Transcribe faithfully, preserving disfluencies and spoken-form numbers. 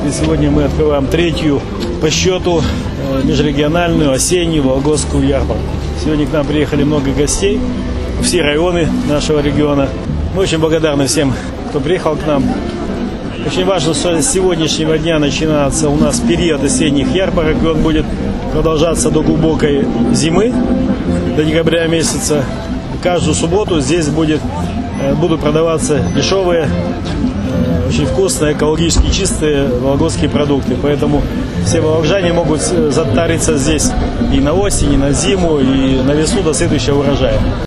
И сегодня мы открываем третью по счету межрегиональную осеннюю вологодскую ярмарку. Сегодня к нам приехали много гостей, все районы нашего региона. Мы очень благодарны всем, кто приехал к нам. Очень важно, что с сегодняшнего дня начинается у нас период осенних ярмарок, и он будет продолжаться до глубокой зимы, до декабря месяца. Каждую субботу здесь будет, будут продаваться дешевые, очень вкусные, экологически чистые вологодские продукты. Поэтому все вологоджане могут затариться здесь и на осень, и на зиму, и на весну до следующего урожая.